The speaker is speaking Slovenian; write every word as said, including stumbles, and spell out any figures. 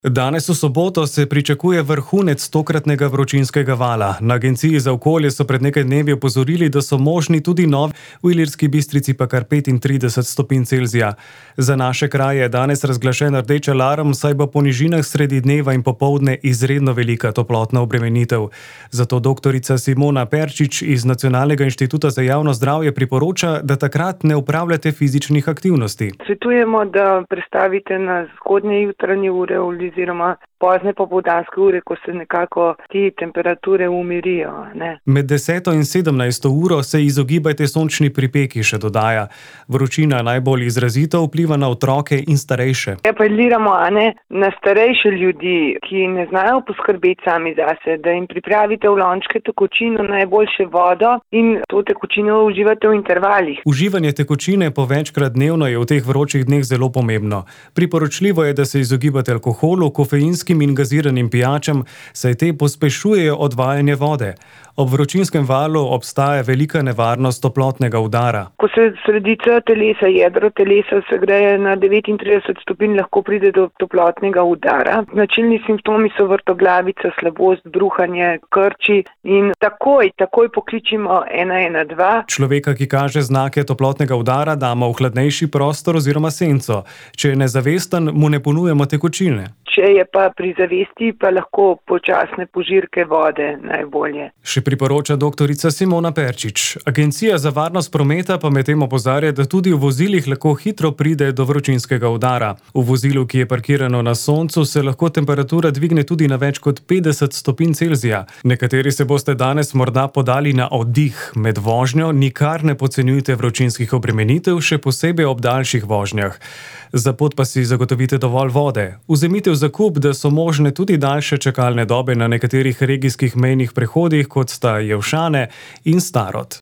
Danes v soboto se pričakuje vrhunec tokratnega vročinskega vala. Na Agenciji za okolje so pred nekaj dnevi opozorili, da so možni tudi novi, v Ilirski Bistrici pa kar petintrideset stopinj Celzija. Za naše kraje je danes razglašen rdeč alarm, saj bo po nižinah sredi dneva in popoldne izredno velika toplotna obremenitev. Zato doktorica Simona Perčič iz Nacionalnega inštituta za javno zdravje priporoča, da takrat ne opravljate fizičnih aktivnosti. Svetujemo, da prestavite na zgodnje jutranje ure oziroma pozne popoldanske ure, ko se nekako te temperature umirijo. Ne? Med deseto in sedemnajsto uro se izogibajte sončni pripeki, še dodaja. Vročina najbolj izrazito vpliva na otroke in starejše. Apeliramo ne, na starejše ljudi, ki ne znajo poskrbeti sami zase, da jim pripravite v lončke tekočino, najboljše vodo in to tekočino uživate v intervalih. Uživanje tekočine po večkrat dnevno je v teh vročih dneh zelo pomembno. Priporočljivo je, da se izogibate alkoholu, kofeinskim in gaziranim pijačam, saj te pospešujejo odvajanje vode. Ob vročinskem valu obstaja velika nevarnost toplotnega udara. Ko se sredica telesa, jedro telesa segreje na devetintrideset stopinj, lahko pride do toplotnega udara. Značilni simptomi so vrtoglavica, slabost, bruhanje, krči in takoj, takoj pokličimo ena ena dva. Človeka, ki kaže znake toplotnega udara, damo v hladnejši prostor oziroma senco. Če je nezavesten, mu ne ponujemo tekočine. Če je pa pri zavesti, pa lahko počasne požirke vode najbolje. Še priporoča doktorica Simona Perčič. Agencija za varnost prometa pa medtem opozarja, da tudi v vozilih lahko hitro pride do vročinskega udara. V vozilu, ki je parkirano na soncu, se lahko temperatura dvigne tudi na več kot petdeset stopinj Celzija. Nekateri se boste danes morda podali na oddih. Med vožnjo nikar ne podcenjujte vročinskih obremenitev, še posebej ob daljših vožnjah. Za pot pa si zagotovite dovolj vode. Vzemite v zakup, da so možne tudi daljše čakalne dobe na nekaterih regijskih mejnih prehodih, kot sta Jelšane in Starod.